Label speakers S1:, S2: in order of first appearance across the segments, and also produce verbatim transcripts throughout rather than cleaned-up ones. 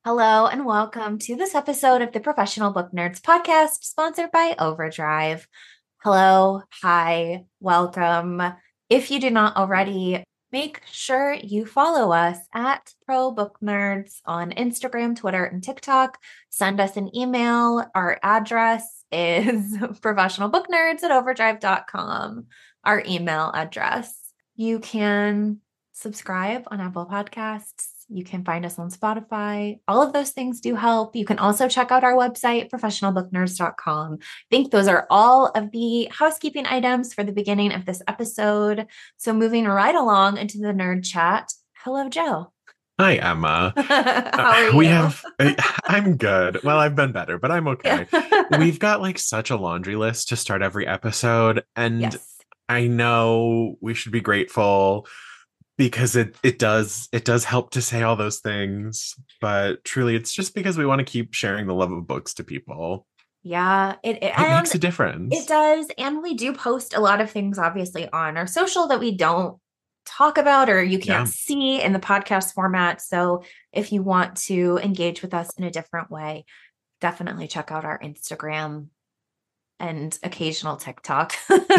S1: Hello and welcome to this episode of the Professional Book Nerds podcast, sponsored by Overdrive. Hello, hi, welcome. If you do not already, make sure you follow us at Pro Book Nerds on Instagram, Twitter, and TikTok. Send us an email. Our address is professionalbooknerds at overdrive dot com, our email address. You can subscribe on Apple Podcasts. You can find us on Spotify. All of those things do help. You can also check out our website, professional book nerds dot com. I think those are all of the housekeeping items for the beginning of this episode. So moving right along into the nerd chat. Hello, Joe.
S2: Hi, Emma.
S1: How are
S2: uh,
S1: you?
S2: We have, I'm good. Well, I've been better, but I'm okay. We've got like such a laundry list to start every episode. And
S1: Yes.
S2: I know we should be grateful because it it does it does help to say all those things, but truly it's just because we want to keep sharing the love of books to people.
S1: Yeah, it, it
S2: It makes
S1: and
S2: a
S1: it
S2: difference.
S1: does. And we do post a lot of things, obviously, on our social that we don't talk about or you can't
S2: Yeah.
S1: see in the podcast format. So if you want to engage with us in a different way, definitely check out our Instagram and occasional TikTok.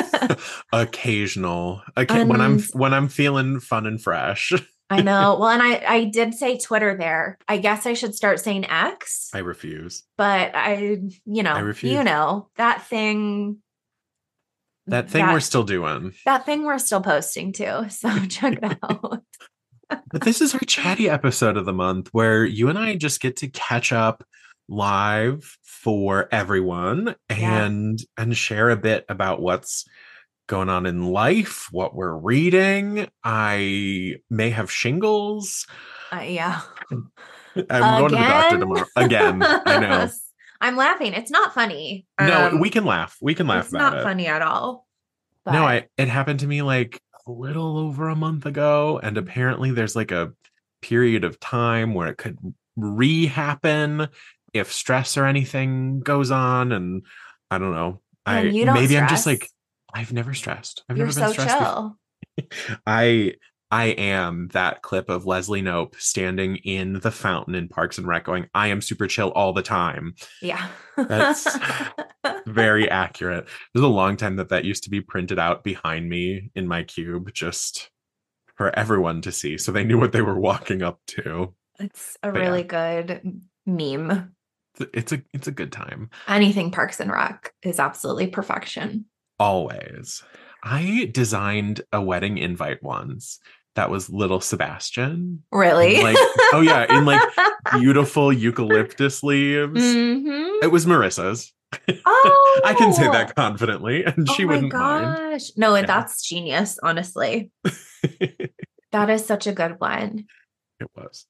S2: Occasional. Okay, when I'm
S1: And
S2: when I'm feeling fun and fresh.
S1: I know, well, and I I did say Twitter there. I guess I should start saying X,
S2: I refuse.
S1: but I, you
S2: I
S1: know, you
S2: refuse.
S1: know, that thing
S2: That thing we're
S1: that
S2: still doing.
S1: that thing we're still posting to. So check it out.
S2: But this is our chatty episode of the month where you and I just get to catch up live for everyone
S1: Yeah.
S2: and and share a bit about what's going on in life, what we're reading. I may have shingles.
S1: Uh, yeah.
S2: I'm going to the doctor
S1: Again.
S2: tomorrow again. I know.
S1: I'm laughing. It's not funny.
S2: No, we
S1: Um,
S2: can laugh. We can laugh
S1: it's
S2: about
S1: not
S2: it.
S1: funny at all.
S2: No,
S1: But
S2: I it happened to me like a little over a month ago, and apparently there's like a period of time where it could re-happen if stress or anything goes on, and I don't know.
S1: and
S2: I
S1: you don't
S2: maybe I'm just like
S1: stress.
S2: I've never stressed. I've
S1: You're
S2: never been
S1: so
S2: stressed before.
S1: chill.
S2: I I am that clip of Leslie Knope standing in the fountain in Parks and Rec going, I am super chill all the time.
S1: Yeah.
S2: That's very accurate. There's a long time that that used to be printed out behind me in my cube just for everyone to see. So they knew what they were walking up to.
S1: It's a
S2: But yeah,
S1: really good meme.
S2: it's a it's a good time.
S1: Anything Parks and Rec is absolutely perfection.
S2: Always. I designed a wedding invite once that was little Sebastian.
S1: Really?
S2: In like, oh yeah, in like beautiful eucalyptus leaves.
S1: Mm-hmm.
S2: It was Marissa's. I can say
S1: Oh,
S2: that confidently, and
S1: oh
S2: she
S1: my
S2: wouldn't mind.
S1: gosh. No,
S2: Yeah.
S1: that's genius, honestly. That is such a good one.
S2: It was.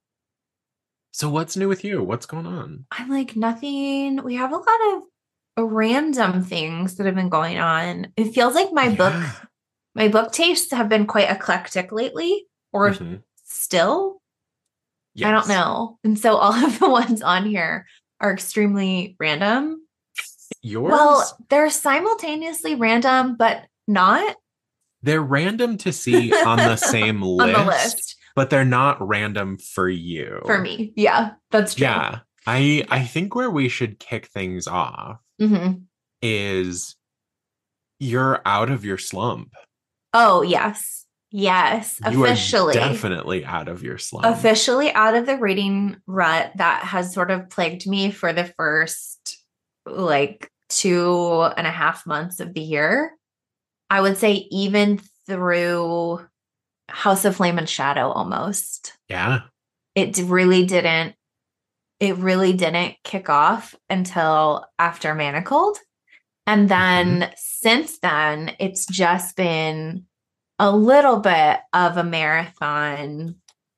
S2: So what's new with you? What's going on?
S1: I'm like, nothing. We have a lot of random things that have been going on. It feels like my book,
S2: Yeah.
S1: my book tastes have been quite eclectic lately, or
S2: hmm
S1: still. I don't
S2: Yes.
S1: know. And so all of the ones on here are extremely random.
S2: Yours?
S1: Well, they're simultaneously random, but not
S2: They're random to see on the same
S1: on
S2: list,
S1: the list
S2: but they're not random for you.
S1: for me. Yeah, that's true.
S2: Yeah. I I think where we should kick things off
S1: hmm
S2: is you're out of your slump.
S1: Oh, yes. Yes.
S2: You are
S1: Officially.
S2: definitely out of your slump.
S1: Officially out of the reading rut that has sort of plagued me for the first like two and a half months of the year. I would say even through House of Flame and Shadow almost.
S2: Yeah.
S1: It really didn't, it really didn't kick off until after Manacled. And then
S2: Mhm.
S1: since then, it's just been a little bit of a marathon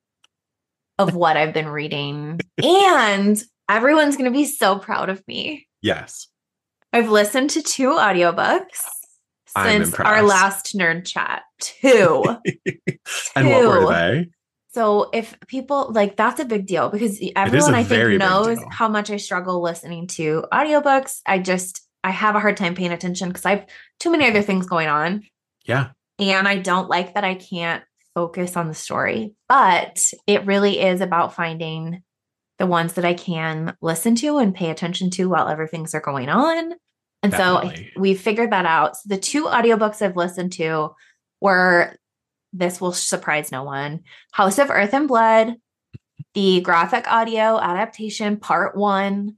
S1: of what I've been reading. And everyone's going to be so proud of me.
S2: Yes.
S1: I've listened to two audiobooks
S2: I'm
S1: since our
S2: impressed.
S1: last nerd chat. Two.
S2: And what were
S1: Two.
S2: they?
S1: So if people like that's a big deal because
S2: a
S1: everyone I
S2: very
S1: think
S2: big
S1: knows
S2: deal.
S1: how much I struggle listening to audiobooks. I just I have a hard time paying attention because I have too many other things going on.
S2: Yeah.
S1: And I don't like that I can't focus on the story. But it really is about finding the ones that I can listen to and pay attention to while other things are going on. And
S2: Definitely.
S1: so we figured that out. So the two audiobooks I've listened to were, this will surprise no one, House of Earth and Blood, the graphic audio adaptation, part one.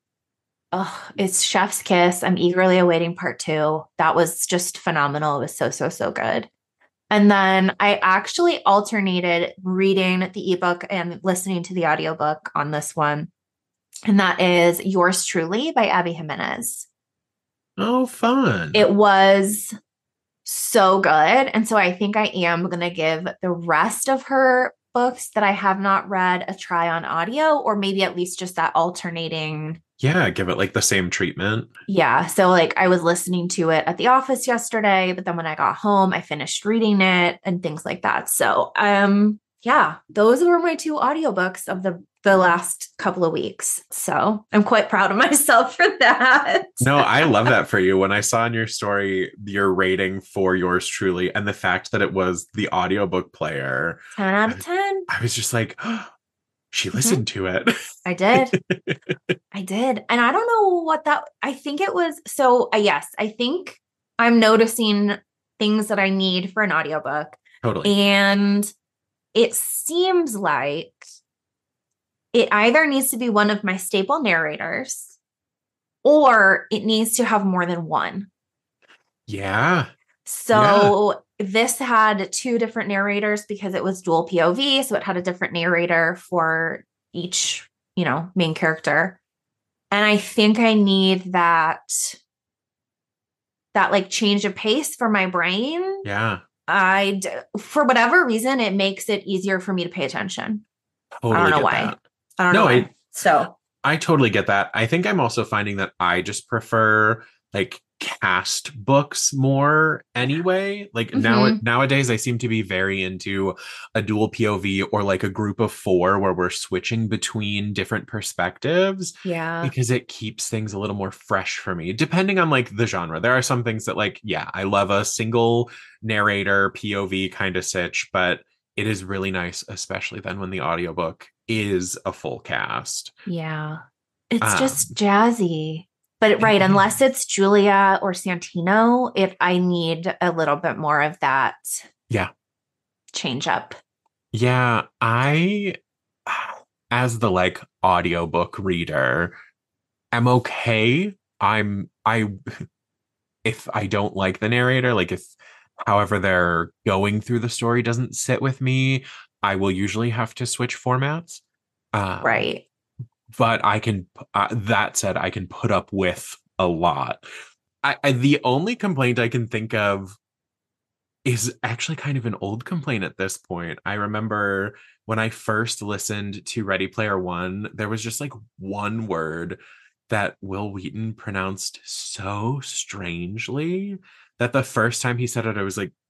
S1: Oh, it's Chef's Kiss. I'm eagerly awaiting part two. That was just phenomenal. It was so, so, so good. And then I actually alternated reading the ebook and listening to the audiobook on this one. And that is Yours Truly by Abby Jimenez.
S2: Oh, fun.
S1: It was so good. And so I think I am going to give the rest of her books that I have not read a try on audio, or maybe at least just that alternating.
S2: Yeah, give it like the same treatment.
S1: Yeah. So like I was listening to it at the office yesterday, but then when I got home, I finished reading it and things like that. So um yeah, those were my two audiobooks of the the last couple of weeks. So I'm quite proud of myself for that.
S2: No, I love that for you. When I saw in your story your rating for Yours Truly and the fact that it was the audiobook player,
S1: ten out of ten.
S2: I was just like, oh, she listened mm-hmm. to it.
S1: I did. I did. And I don't know what that, I think it was, so uh, yes, I think I'm noticing things that I need for an audiobook.
S2: Totally.
S1: And it seems like it either needs to be one of my staple narrators or it needs to have more than one.
S2: Yeah.
S1: So yeah. This had two different narrators because it was dual P O V. So it had a different narrator for each, you know, main character. And I think I need that, that like change of pace for my brain.
S2: Yeah.
S1: I, for whatever reason, it makes it easier for me to pay attention.
S2: Totally
S1: I don't know why.
S2: That.
S1: I don't
S2: no,
S1: know why.
S2: I,
S1: so
S2: I totally get that. I think I'm also finding that I just prefer like cast books more anyway. Like mm-hmm. now nowadays I seem to be very into a dual P O V or like a group of four where we're switching between different perspectives.
S1: Yeah.
S2: Because it keeps things a little more fresh for me, depending on like the genre. There are some things that like, yeah, I love a single narrator P O V kind of sitch, but it is really nice, especially then when the audiobook is a full cast.
S1: Yeah. It's
S2: um,
S1: just jazzy. But right, unless it's Julia or Santino, if I need a little bit more of that
S2: yeah.
S1: change up.
S2: Yeah, I, as the like audiobook reader, am okay. I'm, I, if I don't like the narrator, like if however they're going through the story doesn't sit with me, I will usually have to switch formats. Um,
S1: right.
S2: But I can, uh, that said, I can put up with a lot. I, I, the only complaint I can think of is actually kind of an old complaint at this point. I remember when I first listened to Ready Player One, there was just like one word that Wil Wheaton pronounced so strangely that the first time he said it, I was like,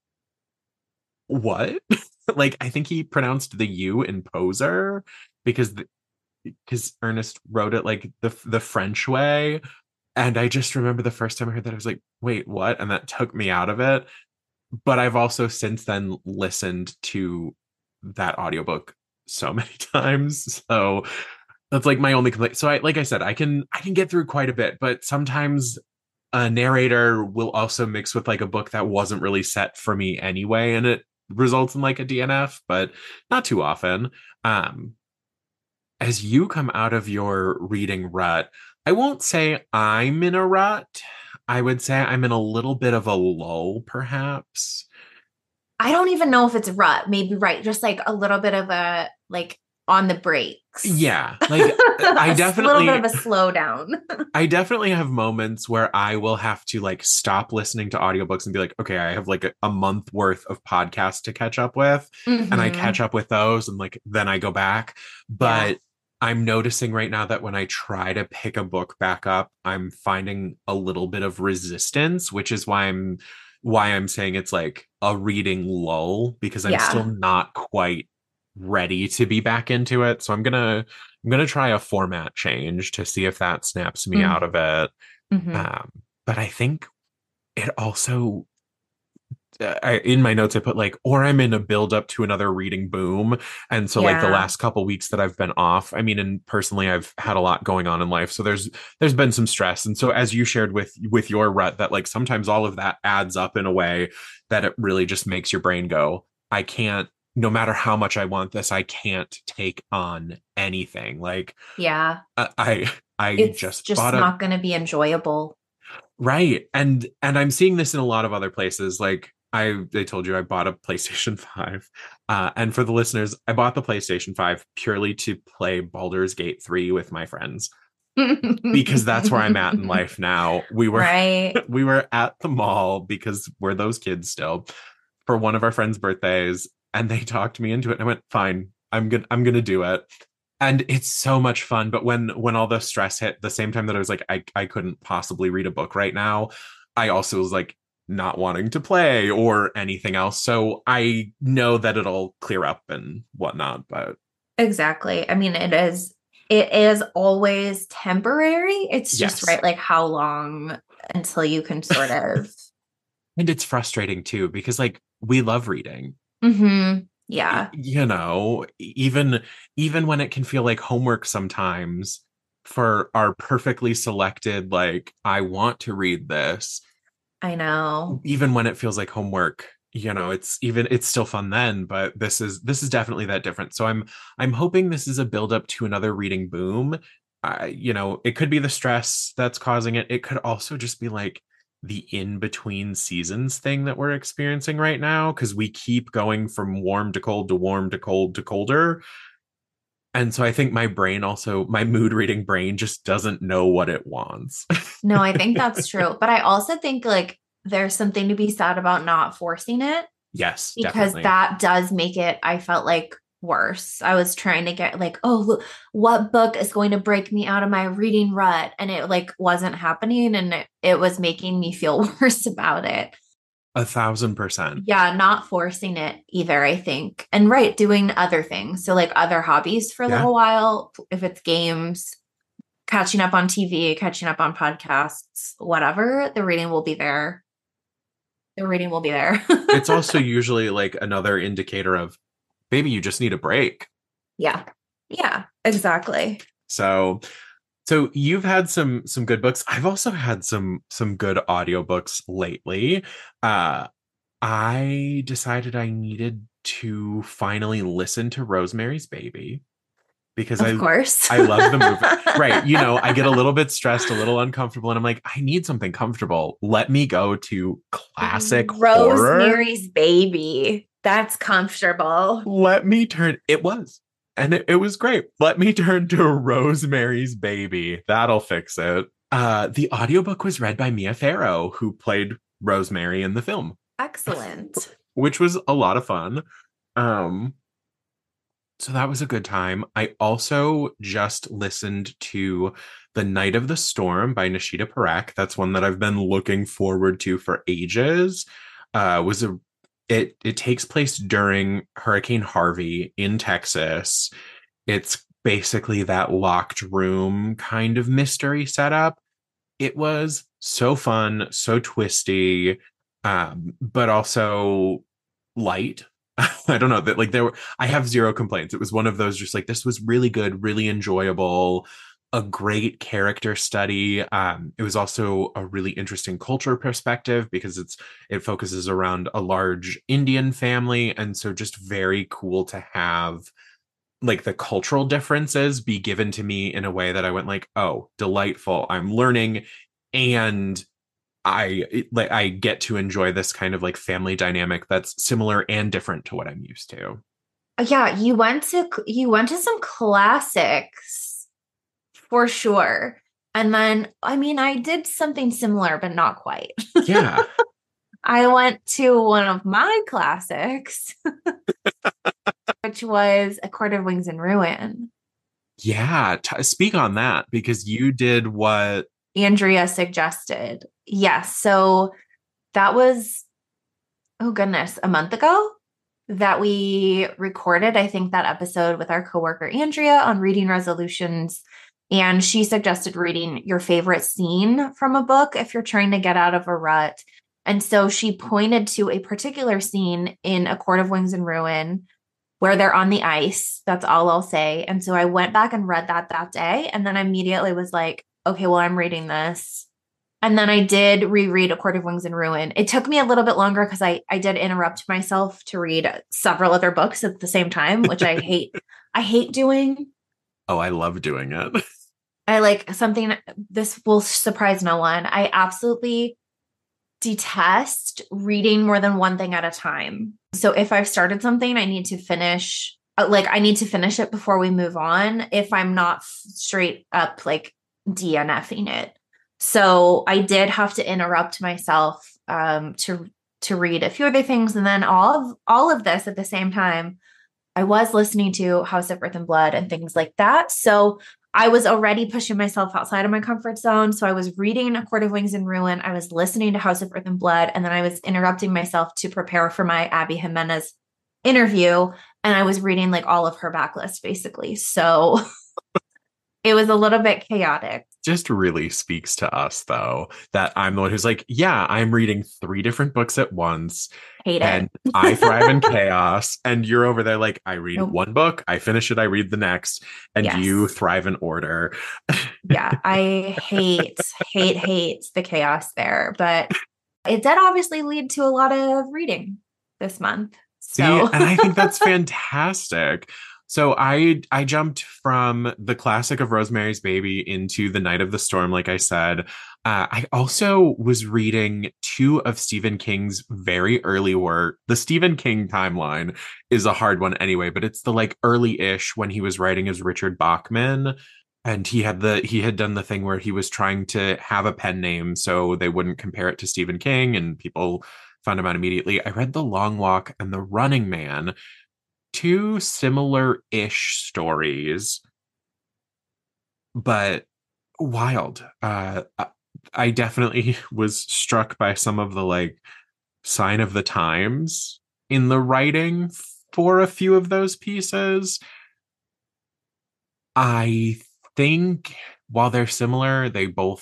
S2: what? Like, I think he pronounced the U in poser because the, because Ernest wrote it like the the French way. And I just remember the first time I heard that, I was like, wait, what? And that took me out of it. But I've also since then listened to that audiobook so many times. So that's like my only complaint. So I, like I said, I can, I can get through quite a bit, but sometimes a narrator will also mix with like a book that wasn't really set for me anyway. And it results in like a D N F, but not too often. Um, As you come out of your reading rut, I won't say I'm in a rut. I would say I'm in a little bit of a lull, perhaps.
S1: I don't even know if it's rut. Maybe right. Just like a little bit of a, like on the brakes.
S2: Yeah. Like I definitely.
S1: A little bit of a slowdown.
S2: I definitely have moments where I will have to like stop listening to audiobooks and be like, okay, I have like a, a month worth of podcasts to catch up with. Mm-hmm. And I catch up with those and like, then I go back. But yeah. I'm noticing right now that when I try to pick a book back up, I'm finding a little bit of resistance, which is why I'm why I'm saying it's like a reading lull, because I'm yeah. still not quite ready to be back into it. So I'm gonna I'm gonna try a format change to see if that snaps me mm-hmm. out of it. Mm-hmm. Um, but I think it also I, in my notes, I put like, or I'm in a build up to another reading boom. And so like the
S1: Yeah.
S2: last couple weeks that I've been off, I mean, and personally, I've had a lot going on in life. So there's, there's been some stress. And so as you shared with, with your rut, that like sometimes all of that adds up in a way that it really just makes your brain go, I can't, no matter how much I want this, I can't take on anything. Like
S1: Yeah.
S2: I, I, I
S1: It's
S2: just
S1: just
S2: bought a,
S1: not going to be enjoyable.
S2: right. And and I'm seeing this in a lot of other places. Like I they told you I bought a PlayStation five. Uh, and for the listeners, I bought the PlayStation five purely to play Baldur's Gate three with my friends because that's where I'm at in life now. We were
S1: Right.
S2: we were at the mall because we're those kids still for one of our friends' birthdays and they talked me into it and I went, "Fine. I'm going to I'm going to do it." And it's so much fun, but when when all the stress hit, the same time that I was like I I couldn't possibly read a book right now, I also was like not wanting to play or anything else. So I know that it'll clear up and whatnot, but
S1: Exactly. I mean, it is it is always temporary. It's just
S2: yes.
S1: right, like how long until you can sort of
S2: And it's frustrating too because like we love reading.
S1: hmm
S2: Y-
S1: Yeah.
S2: You know, even even when it can feel like homework sometimes for our perfectly selected like I want to read this,
S1: I know.
S2: even when it feels like homework, you know, it's even it's still fun then, but this is this is definitely that different. So i'm i'm hoping this is a build up to another reading boom. I you know, it could be the stress that's causing it. It could also just be like the in between seasons thing that we're experiencing right now because we keep going from warm to cold to warm to cold to colder. And so I think my brain also, my mood reading brain just doesn't know what it wants.
S1: No, I think that's true. But I also think like there's something to be said about not forcing it
S2: Yes,
S1: because
S2: definitely.
S1: that does make it, I felt like worse. I was trying to get like, oh, look, what book is going to break me out of my reading rut? And it like wasn't happening and it, it was making me feel worse about it.
S2: A thousand percent.
S1: Yeah, not forcing it either, I think. And right, doing other things. So like other hobbies for a
S2: Yeah.
S1: little while, if it's games, catching up on T V, catching up on podcasts, whatever, the reading will be there. The reading will be there.
S2: It's also usually like another indicator of maybe you just need a break.
S1: Yeah. Yeah, exactly.
S2: So so you've had some some good books. I've also had some some good audiobooks lately. Uh I decided I needed to finally listen to Rosemary's Baby because
S1: Of
S2: I
S1: course.
S2: I love the movie. Right, you know, I get a little bit stressed, a little uncomfortable and I'm like, I need something comfortable. Let me go to classic horror.
S1: Rosemary's Baby. That's comfortable.
S2: Let me turn it was and it, it was great. Let me turn to Rosemary's Baby. That'll fix it. Uh the audiobook was read by Mia Farrow, who played Rosemary in the film,
S1: Excellent.
S2: which was a lot of fun. Um so that was a good time. I also just listened to The Night of the Storm by Nishita Parekh. That's one that I've been looking forward to for ages. Uh was a it it takes place during Hurricane Harvey in Texas. It's basically that locked room kind of mystery setup. It was so fun, so twisty, um, but also light. I don't know that like there were I have zero complaints. It was one of those just like this was really good, really enjoyable, a great character study. Um, it was also a really interesting culture perspective because it's it focuses around a large Indian family, and so just very cool to have like the cultural differences be given to me in a way that I went like, oh, delightful. I'm learning and I like I get to enjoy this kind of like family dynamic that's similar and different to what I'm used to.
S1: Yeah, you went to you went to some classics for sure. And then I mean, I did something similar, but not quite.
S2: Yeah.
S1: I went to one of my classics, which was A Court of Wings and Ruin.
S2: Yeah. T- speak on that because you did what
S1: Andrea suggested. Yes. So that was, oh goodness, a month ago that we recorded, I think, that episode with our coworker Andrea on reading resolutions. And she suggested reading your favorite scene from a book if you're trying to get out of a rut. And so she pointed to a particular scene in A Court of Wings and Ruin where they're on the ice. That's all I'll say. And so I went back and read that that day. And then I immediately was like, okay, well, I'm reading this. And then I did reread A Court of Wings and Ruin. It took me a little bit longer because I, I did interrupt myself to read several other books at the same time, which I hate. I hate doing.
S2: Oh, I love doing it.
S1: I like something, this will surprise no one. I absolutely detest reading more than one thing at a time. So if I've started something, I need to finish, like I need to finish it before we move on if I'm not straight up like DNFing it. So I did have to interrupt myself um, to to read a few other things, and then all of all of this at the same time, I was listening to House of Earth and Blood and things like that. So I was already pushing myself outside of my comfort zone. So I was reading A Court of Wings and Ruin. I was listening to House of Earth and Blood, and then I was interrupting myself to prepare for my Abby Jimenez interview, and I was reading like all of her backlist basically. So it was a little bit chaotic.
S2: Just really speaks to us, though, that I'm the one who's like, yeah, I'm reading three different books at once.
S1: Hate
S2: and
S1: it.
S2: I thrive in chaos. And you're over there like, I read
S1: Nope.
S2: one book, I finish it, I read the next, and
S1: Yes.
S2: you thrive in order.
S1: Yeah, I hate, hate, hate the chaos there. But it did obviously lead to a lot of reading this month. So.
S2: See, and I think that's fantastic. So I I jumped from the classic of Rosemary's Baby into The Night of the Storm, like I said. Uh, I also was reading two of Stephen King's very early work. The Stephen King timeline is a hard one anyway, but it's the like early-ish when he was writing as Richard Bachman. And he had the he had done the thing where he was trying to have a pen name so they wouldn't compare it to Stephen King, and people found him out immediately. I read The Long Walk and The Running Man. Two similar-ish stories, but wild. Uh, I definitely was struck by some of the like sign of the times in the writing for a few of those pieces. I think while they're similar, they both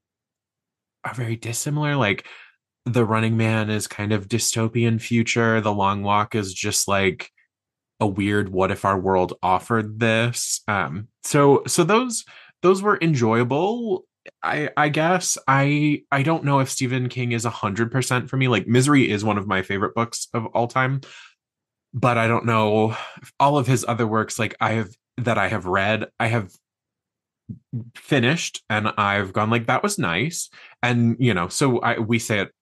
S2: are very dissimilar. Like The Running Man is kind of dystopian future. The Long Walk is just like a weird what if our world offered this. Um so so those those were enjoyable. I I guess I I don't know if Stephen King is a hundred percent for me. Like Misery is one of my favorite books of all time, but I don't know if all of his other works like I have that I have read, I have finished and I've gone like that was nice. And you know, so I we say it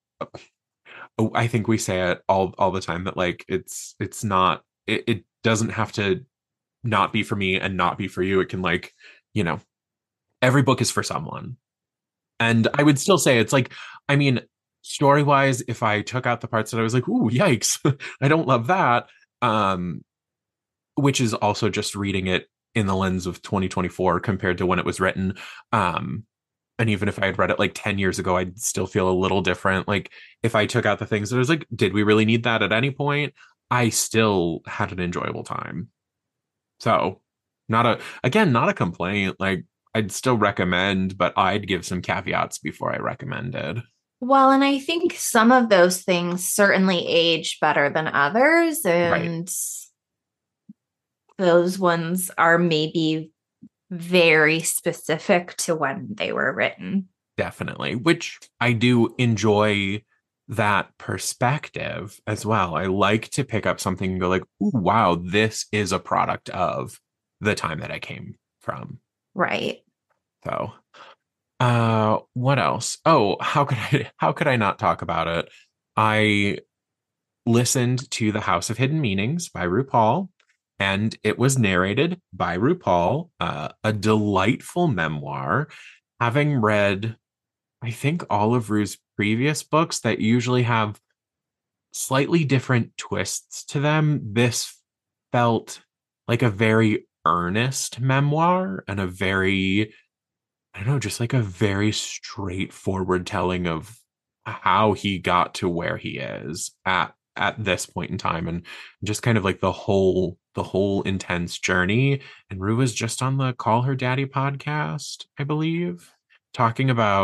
S2: I think we say it all all the time that like it's it's not it, it doesn't have to not be for me and not be for you. It can like, you know, every book is for someone. And I would still say it's like, I mean, story wise, if I took out the parts that I was like, ooh, yikes, I don't love that. Um, which is also just reading it in the lens of twenty twenty-four compared to when it was written. Um, and even if I had read it like ten years ago, I'd still feel a little different. Like if I took out the things that I was like, did we really need that at any point? I still had an enjoyable time. So not a, again, not a complaint. Like I'd still recommend, but I'd give some caveats before I recommended.
S1: Well, and I think some of those things certainly age better than others. And right. Those ones are maybe very specific to when they were written.
S2: Definitely, which I do enjoy that perspective as well. I like to pick up something and go like, ooh, wow, this is a product of the time that I came from.
S1: Right.
S2: So, uh, what else? Oh, how could I, how could I not talk about it? I listened to The House of Hidden Meanings by RuPaul, and it was narrated by RuPaul, uh, a delightful memoir. Having read, I think, all of Ru's previous books that usually have slightly different twists to them, this felt like a very earnest memoir and a very, I don't know, just like a very straightforward telling of how he got to where he is at at this point in time, and just kind of like the whole the whole intense journey. And Ru was just on the Call Her Daddy podcast, I believe, talking about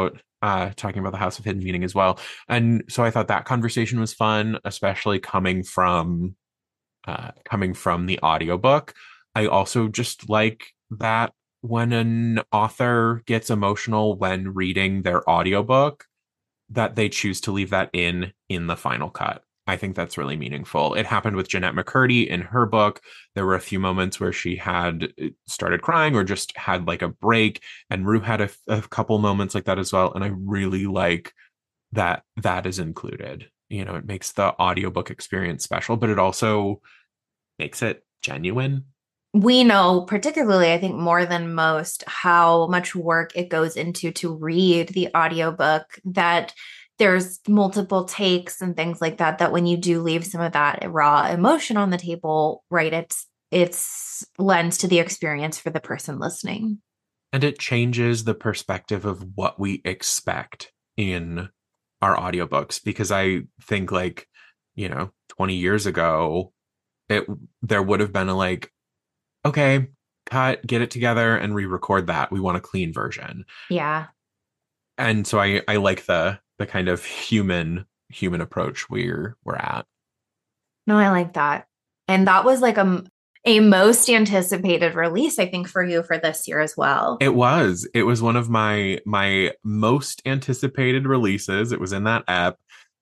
S2: uh, talking about the House of Hidden Meaning as well. And so I thought that conversation was fun, especially coming from uh, coming from the audiobook. I also just like that when an author gets emotional when reading their audiobook, that they choose to leave that in in the final cut. I think that's really meaningful. It happened with Jeanette McCurdy in her book. There were a few moments where she had uh, started crying or just had like a break, and Rue had a, a couple moments like that as well. And I really like that that is included. You know, it makes the audiobook experience special, but it also makes it genuine.
S1: We know, particularly, I think more than most, how much work it goes into to read the audiobook, that there's multiple takes and things like that, that when you do leave some of that raw emotion on the table, right, it's it's lends to the experience for the person listening.
S2: And it changes the perspective of what we expect in our audiobooks, because I think like, you know, twenty years ago, it there would have been a like, okay, cut, get it together and re-record that. We want a clean version.
S1: Yeah.
S2: And so I I like the the kind of human human approach we're we're at.
S1: No, I like that. And that was like a a most anticipated release, I think, for you for this year as well.
S2: It was. It was one of my my most anticipated releases. It was in that app.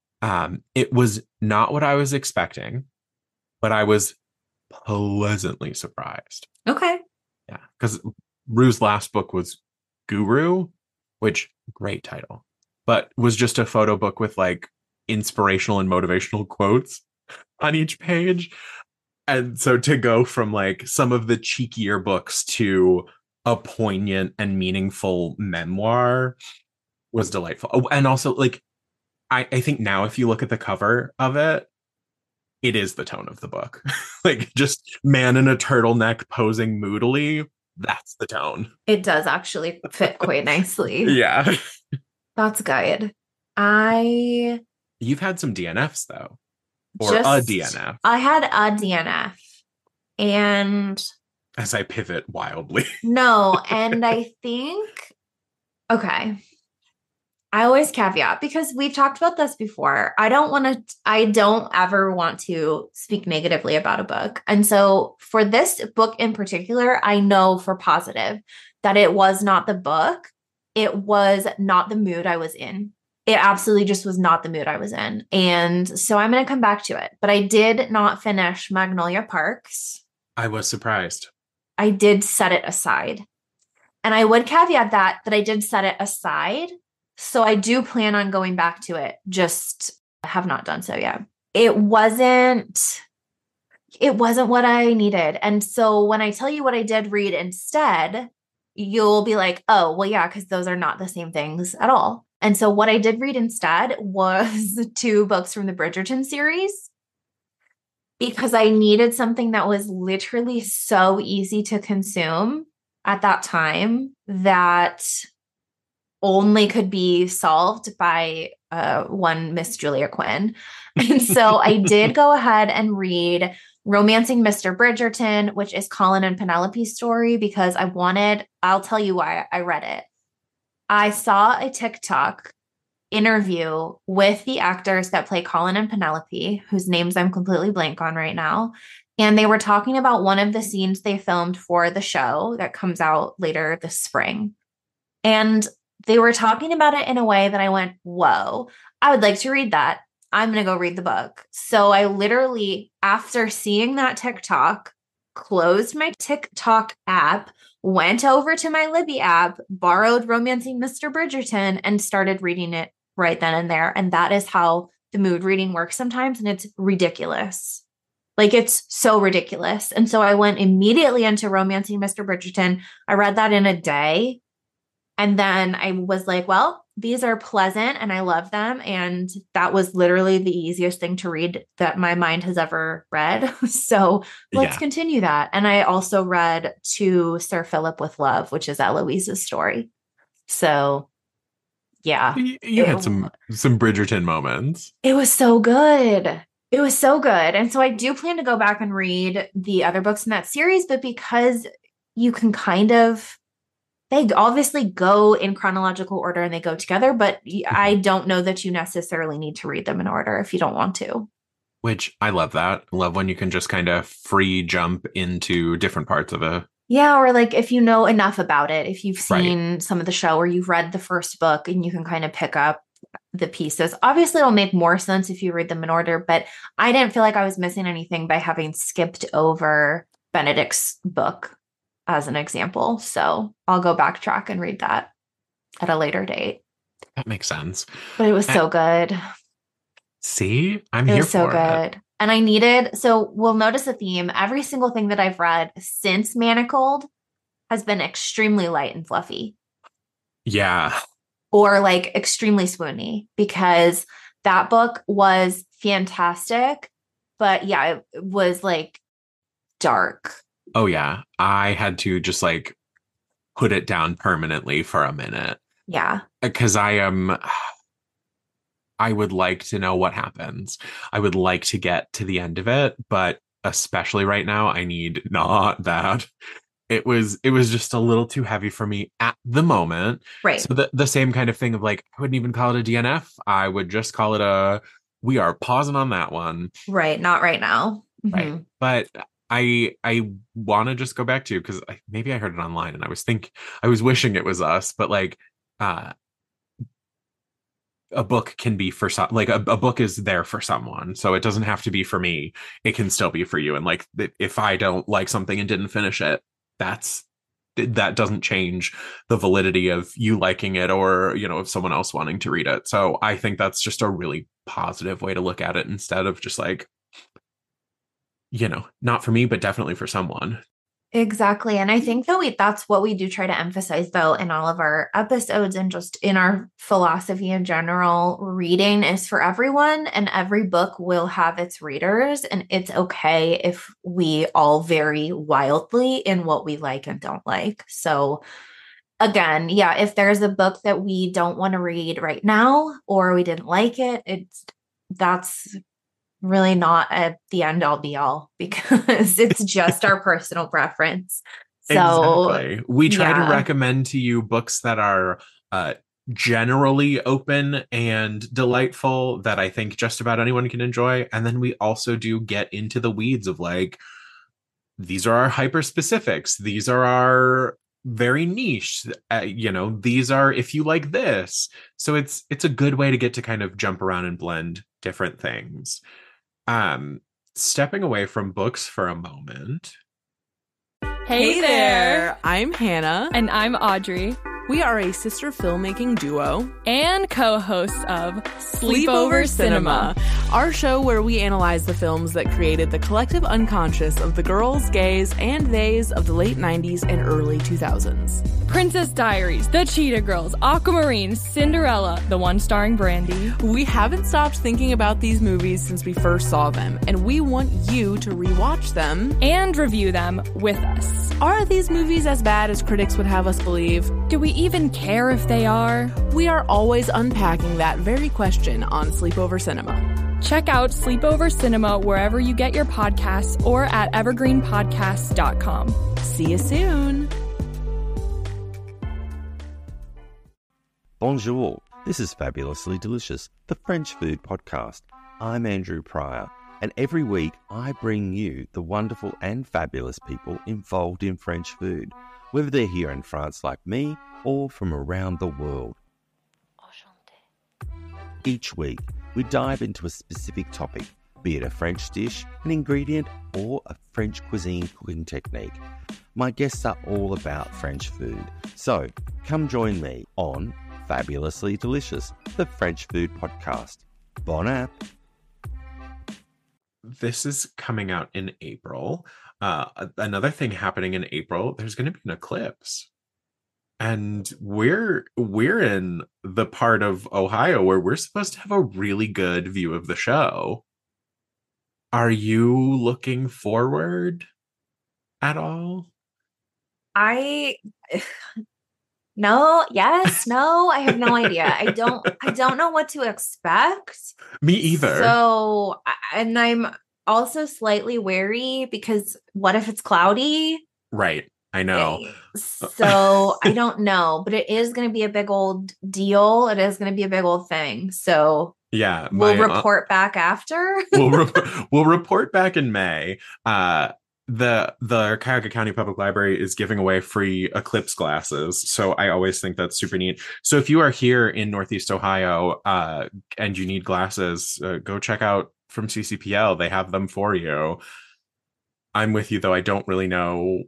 S2: Um, it was not what I was expecting, but I was pleasantly surprised.
S1: Okay.
S2: Yeah, because Rue's last book was Guru, which great title, but was just a photo book with like inspirational and motivational quotes on each page. And so to go from like some of the cheekier books to a poignant and meaningful memoir was delightful. Oh, and also like I, I think now if you look at the cover of it, it is the tone of the book. Like just man in a turtleneck posing moodily. That's the tone.
S1: It does actually fit quite nicely.
S2: Yeah.
S1: That's good. I
S2: You've had some D N Fs though. Or
S1: just,
S2: a D N F.
S1: I had a D N F. And
S2: as I pivot wildly.
S1: No, and I think, okay. I always caveat, because we've talked about this before. I don't want to, I don't ever want to speak negatively about a book. And so for this book in particular, I know for positive that it was not the book. It was not the mood I was in. It absolutely just was not the mood I was in. And so I'm going to come back to it. But I did not finish Magnolia Parks.
S2: I was surprised.
S1: I did set it aside. And I would caveat that, that I did set it aside. So I do plan on going back to it, just have not done so yet. It wasn't, it wasn't what I needed. And so when I tell you what I did read instead, you'll be like, oh, well, yeah, because those are not the same things at all. And so what I did read instead was two books from the Bridgerton series, because I needed something that was literally so easy to consume at that time that only could be solved by uh, one Miss Julia Quinn. And so I did go ahead and read Romancing Mister Bridgerton, which is Colin and Penelope's story, because I wanted, I'll tell you why I read it. I saw a TikTok interview with the actors that play Colin and Penelope, whose names I'm completely blank on right now. And they were talking about one of the scenes they filmed for the show that comes out later this spring. And they were talking about it in a way that I went, whoa, I would like to read that. I'm going to go read the book. So I literally, after seeing that TikTok, closed my TikTok app, went over to my Libby app, borrowed Romancing Mister Bridgerton, and started reading it right then and there. And that is how the mood reading works sometimes. And it's ridiculous. Like, it's so ridiculous. And so I went immediately into Romancing Mister Bridgerton. I read that in a day. And then I was like, well, these are pleasant and I love them. And that was literally the easiest thing to read that my mind has ever read. So let's yeah. continue that. And I also read To Sir Philip with Love, which is Eloise's story. So yeah.
S2: You, you it, had some, some Bridgerton moments.
S1: It was so good. It was so good. And so I do plan to go back and read the other books in that series, but because you can kind of they obviously go in chronological order and they go together, but I don't know that you necessarily need to read them in order if you don't want to.
S2: Which I love that. Love when you can just kind of free jump into different parts of a.
S1: Yeah, or like if you know enough about it, if you've seen
S2: Right.
S1: some of the show or you've read the first book and you can kind of pick up the pieces. Obviously, it'll make more sense if you read them in order, but I didn't feel like I was missing anything by having skipped over Benedict's book as an example. So I'll go backtrack and read that at a later date.
S2: That makes sense.
S1: But it was
S2: And,
S1: so good.
S2: see, I'm
S1: It
S2: here
S1: was so
S2: for
S1: good.
S2: it.
S1: And I needed, so we'll notice a theme. Every single thing that I've read since Manacled has been extremely light and fluffy.
S2: Yeah.
S1: Or like extremely swoony, because that book was fantastic. But yeah, it was like dark.
S2: Oh, yeah. I had to just like put it down permanently for a minute
S1: Yeah.
S2: because I am. I would like to know what happens. I would like to get to the end of it, but especially right now, I need not that. It was it was just a little too heavy for me at the moment.
S1: Right.
S2: So the, the same kind of thing of like, I wouldn't even call it a D N F. I would just call it a, we are pausing on that one.
S1: Right. Not right now.
S2: Right.
S1: Mm-hmm.
S2: But I I want to just go back to, because maybe I heard it online and I was think I was wishing it was us, but like uh a book can be for some, like a, a book is there for someone, so it doesn't have to be for me. It can still be for you. And like if I don't like something and didn't finish it, that's that doesn't change the validity of you liking it, or you know, of someone else wanting to read it. So I think that's just a really positive way to look at it, instead of just like, you know, not for me but definitely for someone.
S1: Exactly. And I think that we that's what we do try to emphasize though in all of our episodes and just in our philosophy in general. Reading is for everyone, and every book will have its readers, and it's okay if we all vary wildly in what we like and don't like. So again, yeah, if there's a book that we don't want to read right now or we didn't like it, it's that's really not at the end all be all, because it's just our personal preference. So
S2: Exactly. We try
S1: yeah.
S2: to recommend to you books that are uh, generally open and delightful, that I think just about anyone can enjoy. And then we also do get into the weeds of like, these are our hyper specifics. These are our very niche. Uh, you know, these are if you like this. So it's it's a good way to get to kind of jump around and blend different things. Um, stepping away from books for a moment.
S3: Hey,
S4: Hey
S3: there.
S4: there! I'm Hannah.
S3: And I'm Audrey.
S4: We are a sister filmmaking duo
S3: And co-hosts of
S4: Sleepover Cinema, our show where we analyze the films that created the collective unconscious of the girls, gays, and theys of the late nineties and early two thousands.
S3: Princess Diaries, The Cheetah Girls, Aquamarine, Cinderella, the one starring Brandy.
S4: We haven't stopped thinking about these movies since we first saw them, and we want you to rewatch them
S3: And review them with us.
S4: Are these movies as bad as critics would have us believe?
S3: Do we even care if they are?
S4: We are always unpacking that very question on Sleepover Cinema.
S3: Check out Sleepover Cinema wherever you get your podcasts or at evergreen podcasts dot com.
S4: See you soon!
S5: Bonjour, this is Fabulously Delicious, the French food podcast. I'm Andrew Pryor, and every week I bring you the wonderful and fabulous people involved in French food, whether they're here in France like me or from around the world. Each week, we dive into a specific topic, be it a French dish, an ingredient, or a French cuisine cooking technique. My guests are all about French food, so come join me on Fabulously Delicious, the French food podcast. Bon app!
S2: This is coming out in April. Uh, another thing happening in April, there's going to be an eclipse. And we're we're in the part of Ohio where we're supposed to have a really good view of the show. Are you looking forward at all?
S1: I no, yes, no, I have no idea. I don't I don't know what to expect.
S2: Me either.
S1: So, and I'm also slightly wary because what if it's cloudy?
S2: Right. I know.
S1: So I don't know, but it is going to be a big old deal. It is going to be a big old thing. So
S2: yeah,
S1: we'll
S2: my, uh,
S1: report back after.
S2: we'll re- we'll report back in May. Uh, the the Cuyahoga County Public Library is giving away free Eclipse glasses, so I always think that's super neat. So if you are here in Northeast Ohio uh, and you need glasses, uh, go check out from C C P L. They have them for you. I'm with you, though. I don't really know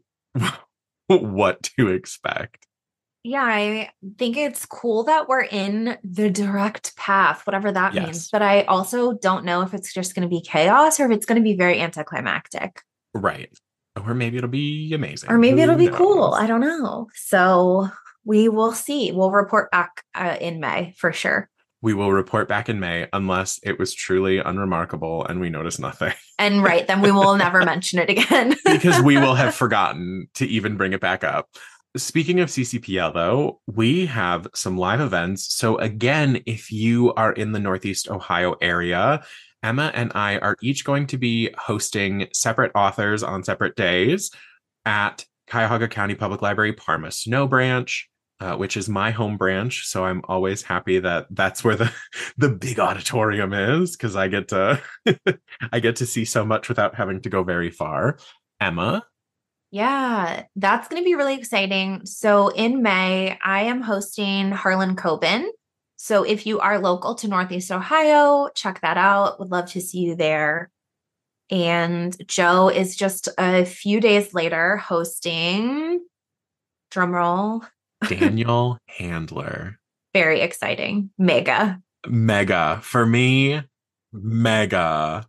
S2: what to expect.
S1: Yeah, I think it's cool that we're in the direct path, whatever that
S2: Yes.
S1: means. But I also don't know if it's just going to be chaos or if it's going to be very anticlimactic.
S2: Right. Or maybe it'll be amazing.
S1: Or maybe
S2: Who
S1: it'll be
S2: knows?
S1: cool. I don't know. So we will see. We'll report back uh, in May for sure.
S2: We will report back in May unless it was truly unremarkable and we notice nothing.
S1: And right, then we will never mention it again.
S2: Because we will have forgotten to even bring it back up. Speaking of C C P L, though, we have some live events. So again, if you are in the Northeast Ohio area, Emma and I are each going to be hosting separate authors on separate days at Cuyahoga County Public Library Parma Snow Branch, uh, which is my home branch. So I'm always happy that that's where the, the big auditorium is, because I get to I get to see so much without having to go very far. Emma?
S1: Yeah, that's going to be really exciting. So in May, I am hosting Harlan Coben. So if you are local to Northeast Ohio, check that out. Would love to see you there. And Joe is just a few days later hosting, drumroll,
S2: Daniel Handler.
S1: Very exciting. Mega.
S2: Mega. For me, mega.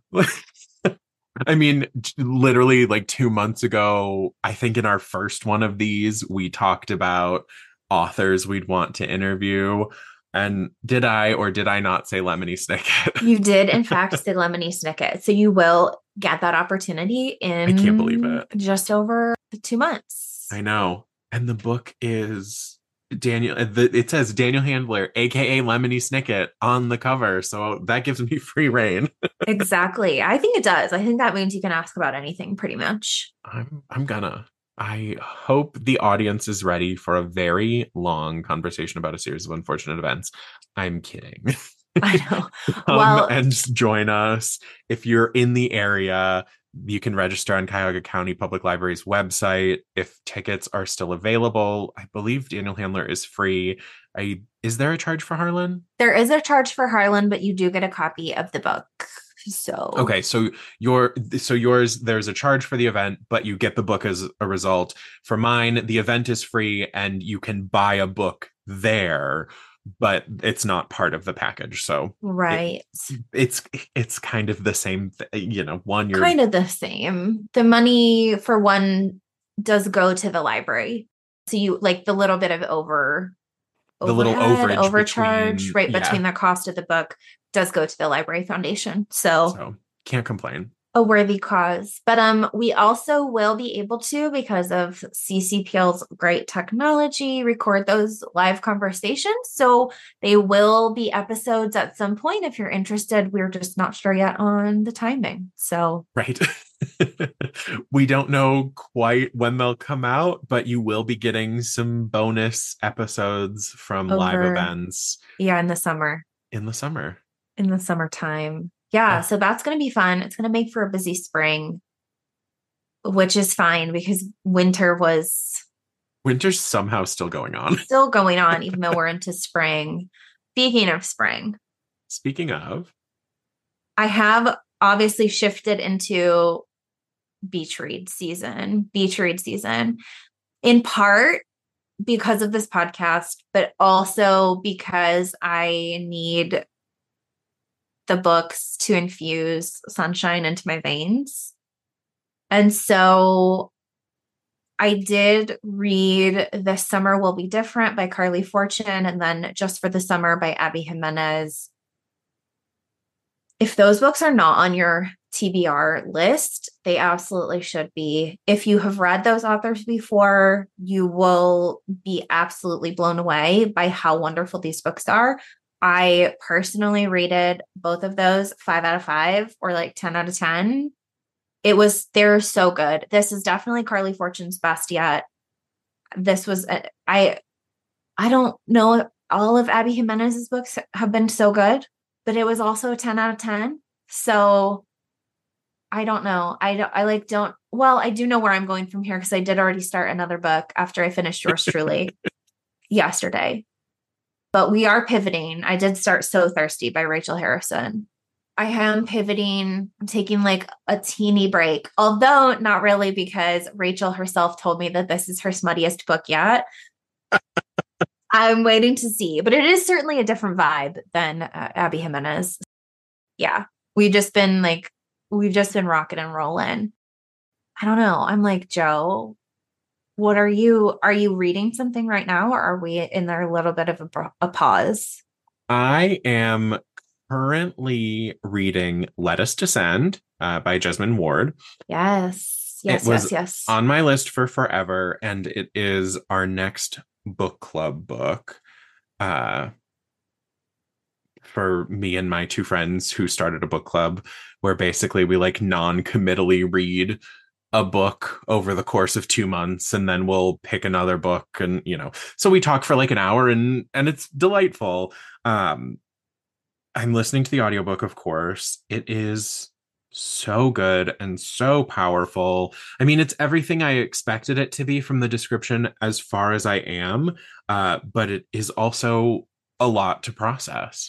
S2: I mean, literally like two months ago, I think in our first one of these, we talked about authors we'd want to interview. And did I or did I not say Lemony Snicket?
S1: You did, in fact, say Lemony Snicket. So you will get that opportunity in
S2: I can't believe it.
S1: Just over two months.
S2: I know. And the book is Daniel. It says Daniel Handler, A K A Lemony Snicket, on the cover. So that gives me free reign.
S1: Exactly. I think it does. I think that means you can ask about anything pretty much.
S2: I'm I'm gonna. I hope the audience is ready for a very long conversation about a series of unfortunate events. I'm kidding.
S1: I know.
S2: Come
S1: Well,
S2: and join us. If you're in the area, you can register on Cuyahoga County Public Library's website. If tickets are still available, I believe Daniel Handler is free. I, is there a charge for Harlan?
S1: there is a charge for Harlan, but you do get a copy of the book. So
S2: Okay, so your so yours, there's a charge for the event, but you get the book as a result. For mine, the event is free and you can buy a book there, but it's not part of the package. So
S1: right.
S2: it, it's it's kind of the same th- you know, one you're
S1: Kind of the same. The money for one does go to the library. So you like the little bit of over
S2: the little
S1: overhead,
S2: overage
S1: overcharge
S2: between,
S1: right
S2: yeah.
S1: between the cost of the book does go to the Library Foundation. So,
S2: so can't complain.
S1: a worthy cause. But um, we also will be able to, because of C C P L's great technology, record those live conversations. So they will be episodes at some point. If you're interested, we're just not sure yet on the timing. So
S2: Right. We don't know quite when they'll come out, but you will be getting some bonus episodes from
S1: Over-
S2: live events
S1: yeah, in the summer,
S2: in the summer.
S1: in the summertime. Yeah.
S2: Oh.
S1: So that's going to be fun. It's going to make for a busy spring, which is fine because winter was
S2: Winter's somehow still going on.
S1: still going on, even though we're into spring. Speaking of spring,
S2: Speaking of,
S1: I have obviously shifted into beach read season, beach read season, in part because of this podcast, but also because I need the books to infuse sunshine into my veins. And so I did read This Summer Will Be Different by Carly Fortune, and then Just for the Summer by Abby Jimenez. If those books are not on your T B R list, they absolutely should be. If you have read those authors before, you will be absolutely blown away by how wonderful these books are. I personally rated both of those five out of five or like ten out of ten. It was, they're so good. This is definitely Carly Fortune's best yet. this was, a, I, I don't know if all of Abby Jimenez's books have been so good, but it was also a ten out of ten. So I don't know. I don't, I like don't, well, I do know where I'm going from here because I did already start another book after I finished yours truly yesterday. But we are pivoting. I did start So Thirsty by Rachel Harrison. I am pivoting. I'm taking like a teeny break, although not really, because Rachel herself told me that this is her smuttiest book yet. I'm waiting to see, but it is certainly a different vibe than uh, Abby Jimenez. Yeah. We've just been like, we've just been rocking and rolling. I don't know. I'm like, Joe, what are you, are you reading something right now? Or are we in there a little bit of a, a pause?
S2: I am currently reading Let Us Descend uh, by Jesmyn Ward.
S1: Yes. Yes,
S2: it was
S1: yes, yes.
S2: on my list for forever, and it is our next book club book. Uh, for me and my two friends who started a book club where basically we like non-committally read a book over the course of two months and then we'll pick another book, and you know, so we talk for like an hour and and it's delightful. um I'm listening to the audiobook, of course. It is so good and so powerful. I mean, it's everything I expected it to be from the description as far as I am, uh but it is also a lot to process,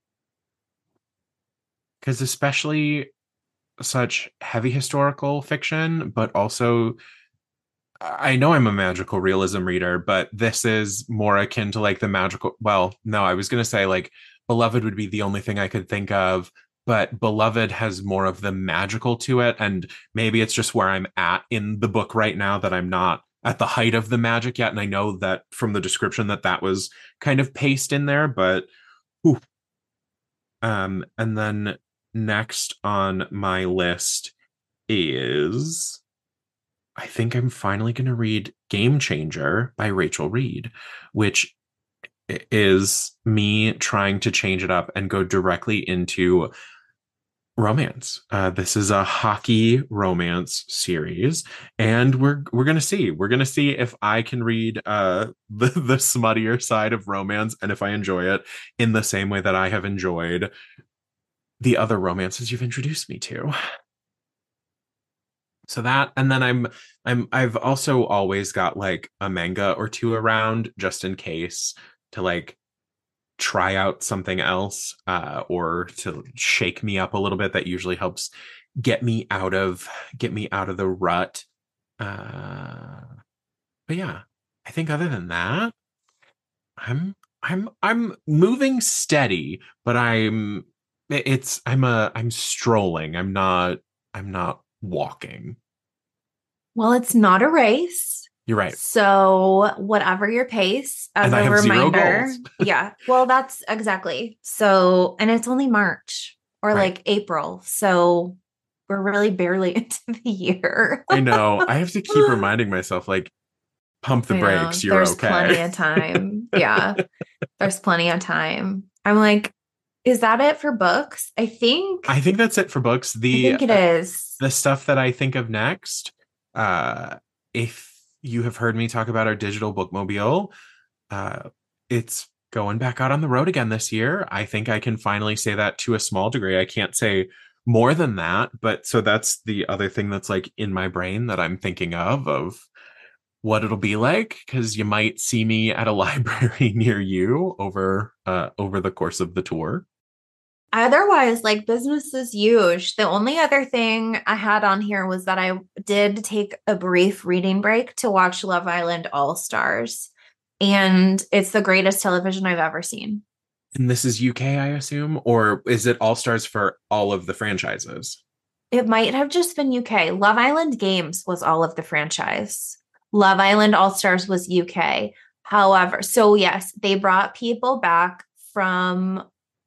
S2: because especially such heavy historical fiction, but also I know I'm a magical realism reader, but this is more akin to like the magical. Well, no, I was going to say like Beloved would be the only thing I could think of, but Beloved has more of the magical to it. And maybe it's just where I'm at in the book right now that I'm not at the height of the magic yet. And I know that from the description that that was kind of paced in there, but whew. Um, and then next on my list is, I think I'm finally going to read Game Changer by Rachel Reed, which is me trying to change it up and go directly into romance. Uh, this is a hockey romance series, and we're we're gonna see. We're gonna see if I can read uh, the the smuttier side of romance, and if I enjoy it in the same way that I have enjoyed the other romances you've introduced me to. So that, and then I'm, I'm, I've also always got like a manga or two around just in case to like try out something else, uh, or to shake me up a little bit. That usually helps get me out of, get me out of the rut. Uh, but yeah, I think other than that, I'm, I'm, I'm moving steady, but I'm, it's, I'm a, I'm strolling. I'm not, I'm not walking.
S1: Well, it's not a race.
S2: You're right.
S1: So whatever your pace, as
S2: and I
S1: a
S2: have
S1: reminder.
S2: Zero goals.
S1: Yeah. Well, that's exactly. So, and it's only March or
S2: Right.
S1: like April. So we're really barely into the year.
S2: I know. I have to keep reminding myself, like, pump the
S1: I
S2: brakes.
S1: know.
S2: You're
S1: There's
S2: okay.
S1: plenty of time. Yeah. There's plenty of time. I'm like, is that it for books? I think.
S2: I think that's it for books. The
S1: I think it is.
S2: The stuff that I think of next, uh, if you have heard me talk about our digital bookmobile, uh, it's going back out on the road again this year. I think I can finally say that to a small degree. I can't say more than that, but so that's the other thing that's like in my brain that I'm thinking of, of what it'll be like, because you might see me at a library near you over uh, over the course of the tour.
S1: Otherwise, like business as usual. The only other thing I had on here was that I did take a brief reading break to watch Love Island All Stars. And it's the greatest television I've ever seen.
S2: And this is U K, I assume? Or is it All Stars for all of the franchises?
S1: It might have just been U K. Love Island Games was all of the franchise. Love Island All Stars was U K. However, so yes, they brought people back from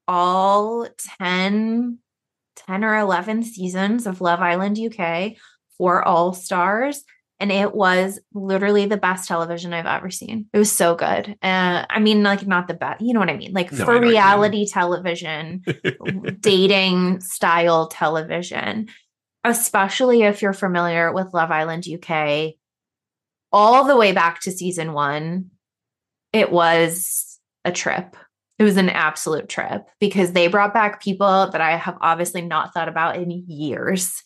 S1: all ten, ten or eleven seasons of Love Island U K for All Stars. And it was literally the best television I've ever seen. It was so good. Uh, I mean, like not the best, you know what I mean? Like
S2: No,
S1: for
S2: I know
S1: reality television, dating style television, especially if you're familiar with Love Island U K. all the way back to season one, it was a trip. It was an absolute trip because they brought back people that I have obviously not thought about in years.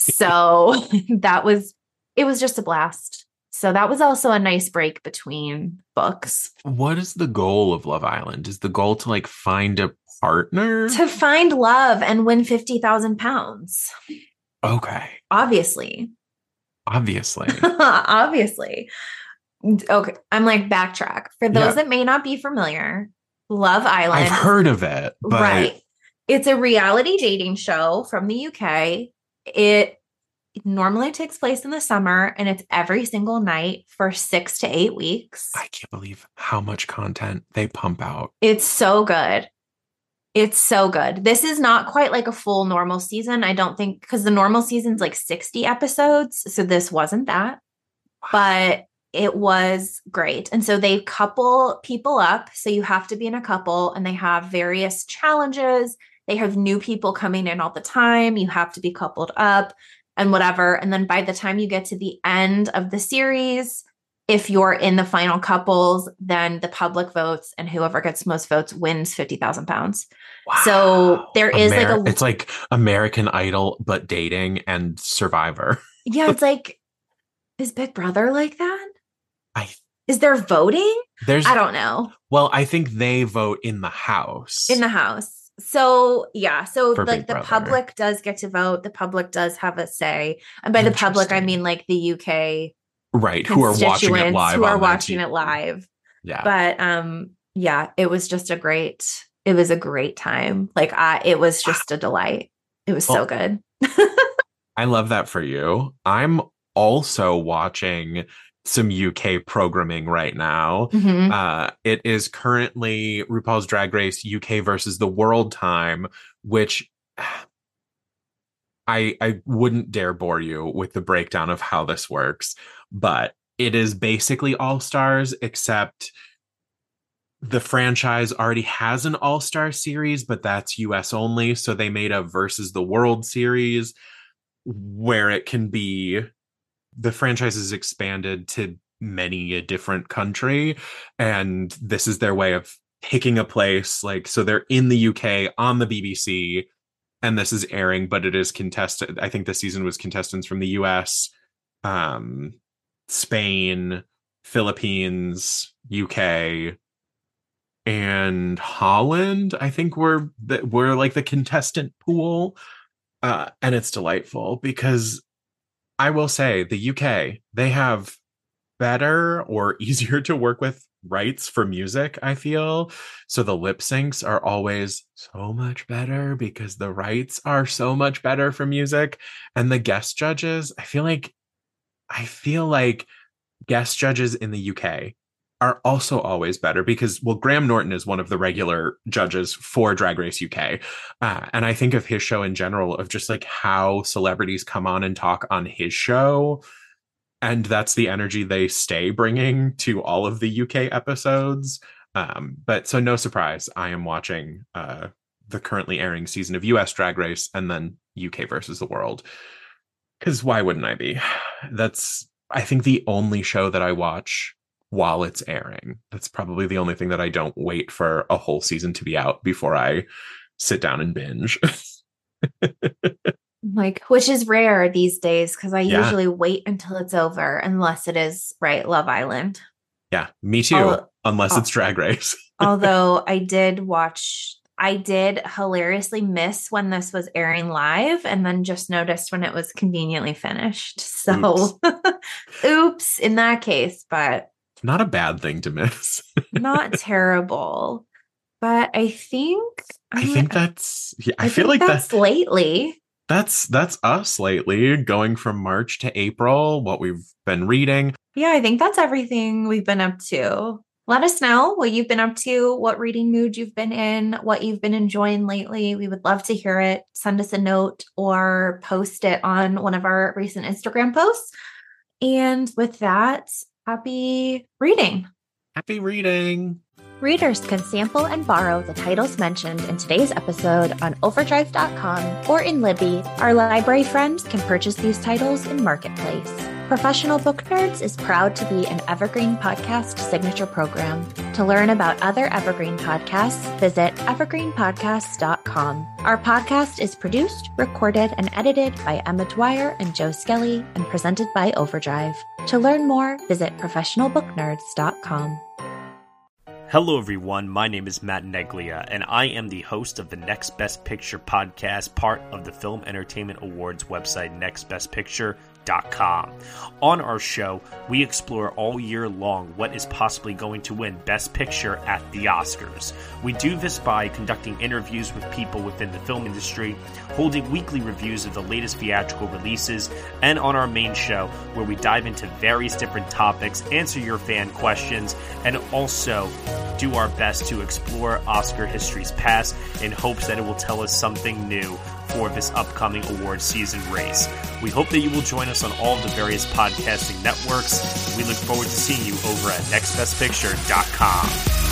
S1: So that was, it was just a blast. So that was also a nice break between books.
S2: What is the goal of Love Island? Is the goal to like find a partner?
S1: To find love and win fifty thousand pounds.
S2: Okay.
S1: Obviously.
S2: Obviously.
S1: Obviously. Okay. I'm like backtrack. For those
S2: Yeah.
S1: that may not be familiar, Love Island.
S2: I've heard of it. But...
S1: Right. It's a reality dating show from the U K. It normally takes place in the summer and it's every single night for six to eight weeks.
S2: I can't believe how much content they pump out.
S1: It's so good. It's so good. This is not quite like a full normal season. I don't think, because the normal season's like sixty episodes. So this wasn't that, but it was great. And so they couple people up. So you have to be in a couple and they have various challenges. They have new people coming in all the time. You have to be coupled up and whatever. And then by the time you get to the end of the series, if you're in the final couples, then the public votes and whoever gets most votes wins fifty thousand pounds. Wow. So there is
S2: Ameri-
S1: like a,
S2: it's like American Idol, but dating and Survivor.
S1: Yeah. It's like, is Big Brother like that?
S2: I,
S1: is there voting?
S2: There's,
S1: I don't know.
S2: Well, I think they vote in the house.
S1: In the house. So yeah. So
S2: For
S1: like
S2: Big
S1: the
S2: Brother.
S1: public does get to vote. The public does have a say. And by the public, I
S2: Interesting.
S1: mean like the U K
S2: Right. Who are watching it
S1: constituents
S2: live.
S1: who are
S2: on their
S1: watching
S2: T V.
S1: it live.
S2: Yeah.
S1: But um, yeah, it was just a great, it was a great time. Like I, it was just a delight. It was so
S2: Well,
S1: good.
S2: I love that for you. I'm also watching some U K programming right now.
S1: Mhm.
S2: Uh, it is currently RuPaul's Drag Race U K versus the World time, which I I wouldn't dare bore you with the breakdown of how this works, but it is basically All Stars, except the franchise already has an All Star series, but that's U S only. So they made a versus the World series where it can be, the franchise is expanded to many a different country. And this is their way of picking a place. Like, so they're in the U K on the B B C, and this is airing, but it is contested. I think this season was contestants from the U S, um, Spain, Philippines, U K, and Holland. I think we're the, we're like the contestant pool, uh, and it's delightful because I will say the U K, they have better or easier to work with rights for music, I feel. So the lip syncs are always so much better because the rights are so much better for music. And the guest judges, I feel like I feel like guest judges in the U K are also always better because, well, Graham Norton is one of the regular judges for Drag Race U K. Uh, and I think of his show in general, of just like how celebrities come on and talk on his show. And that's the energy they stay bringing to all of the U K episodes. Um, but so no surprise, I am watching uh, the currently airing season of U S Drag Race and then U K versus the World. Because why wouldn't I be? That's, I think, the only show that I watch while it's airing. That's probably the only thing that I don't wait for a whole season to be out before I sit down and binge.
S1: Like, which is rare these days because I
S2: Yeah.
S1: usually wait until it's over unless it is, right, Love Island.
S2: Yeah, me too.
S1: Al-
S2: unless
S1: al-
S2: it's Drag Race.
S1: Although I did watch, I did hilariously miss when this was airing live and then just noticed when it was conveniently finished. So, oops, in that case, but
S2: Not a bad thing to miss.
S1: not terrible. But I think,
S2: I think that's, yeah, I,
S1: I
S2: feel
S1: think
S2: like
S1: that's
S2: that,
S1: lately.
S2: that's that's us lately, going from March to April, what we've been reading.
S1: Yeah, I think that's everything we've been up to. Let us know what you've been up to, what reading mood you've been in, what you've been enjoying lately. We would love to hear it. Send us a note or post it on one of our recent Instagram posts. And with that, happy reading.
S2: Happy reading.
S1: Readers can sample and borrow the titles mentioned in today's episode on overdrive dot com or in Libby. Our library friends can purchase these titles in Marketplace. Professional Book Nerds is proud to be an Evergreen Podcast signature program. To learn about other Evergreen podcasts, visit evergreen podcasts dot com. Our podcast is produced, recorded, and edited by Emma Dwyer and Joe Skelly and presented by Overdrive. To learn more, visit professional book nerds dot com.
S6: Hello everyone, my name is Matt Neglia, and I am the host of the Next Best Picture podcast, part of the Film Entertainment Awards website, next best picture dot com. On our show, we explore all year long what is possibly going to win Best Picture at the Oscars. We do this by conducting interviews with people within the film industry, holding weekly reviews of the latest theatrical releases, and on our main show, where we dive into various different topics, answer your fan questions, and also do our best to explore Oscar history's past in hopes that it will tell us something new for this upcoming award season race. We hope that you will join us on all of the various podcasting networks. We look forward to seeing you over at next best picture dot com.